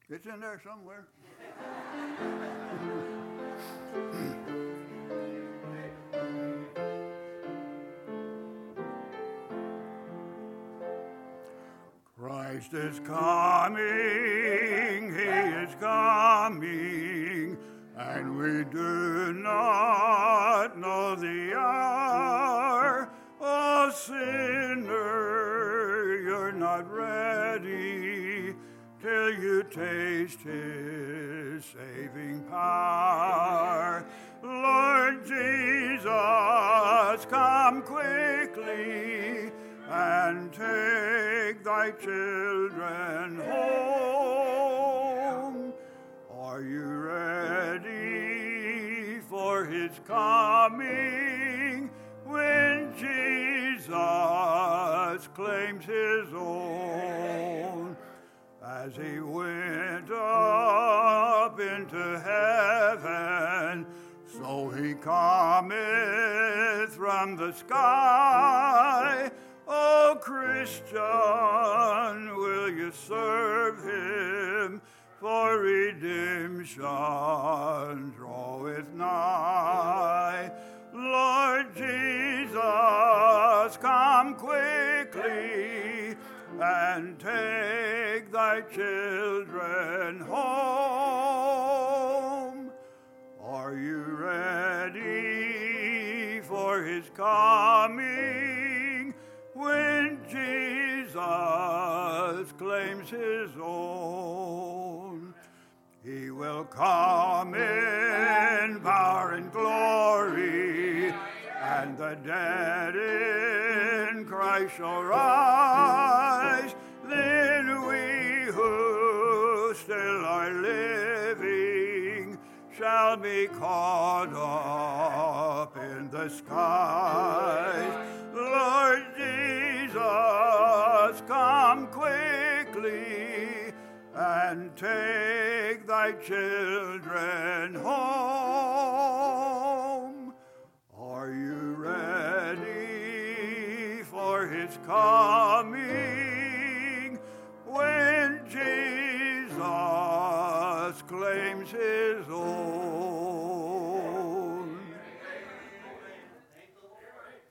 It's in there somewhere. Christ is coming, he is coming, and we do not know the hour. Oh, sinner, you're not ready till you taste his saving power. Lord Jesus, come quickly and take thy children home. Are you ready for his coming when Jesus claims his own? As he went up into heaven, so he cometh from the sky. O Christian, will you serve him? For redemption draweth nigh. Lord Jesus, come quickly and take thy children home. Are you ready for his coming when Jesus claims his own? He will come in power and glory, and the dead in Christ shall rise. Then we who still are living shall be caught up in the skies. Lord Jesus, come quickly and take thy children home. Are you ready for his coming when Jesus claims his own?